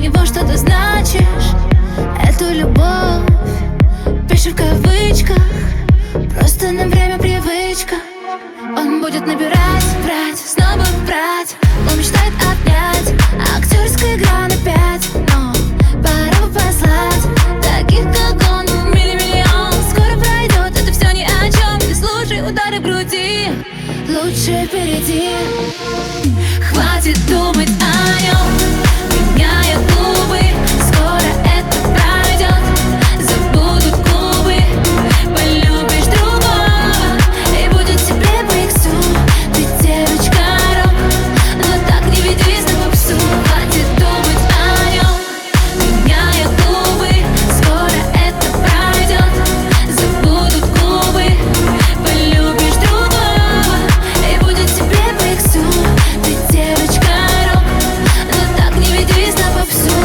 него что-то значишь. Эту любовь пишу в кавычках, просто на время привычка. Он будет набирать, брать, снова брать. Он мечтает обнять, актерская игра на 5. Но пора бы послать таких, как он, миллион. Скоро пройдет, это все ни о чем. Не слушай удары в груди, лучше впереди. Хватит думать о нем, меняя губы. Скоро это пройдет, забудут губы. Полюбишь другого, и будет тебе по иксу. Ты девочка рок, но так не ведись на попсу. Хватит думать о нем, меняя губы. Скоро это пройдет, забудут губы. Полюбишь другого, и будет тебе по иксу. Ты девочка рок, но так не ведись на попсу.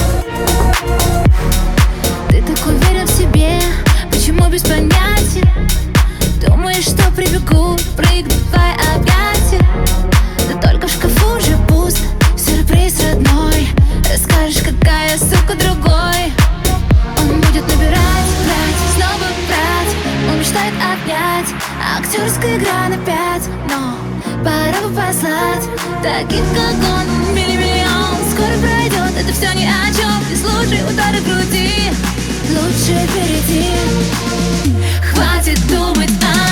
Ты так уверен в себе, почему без понятия? Думаешь, что прибегу, прыгну в твои объятия? Да только в шкафу уже пусто, сюрприз родной. Расскажешь, какая сука другой. Он будет набирать, брать, снова брать. Он мечтает обнять, актерская игра на 5. Но пора бы послать таких, как он, миллион. Скоро пройдет, это все ни о чем. Не слушай удары в груди, лучше впереди. Хватит думать о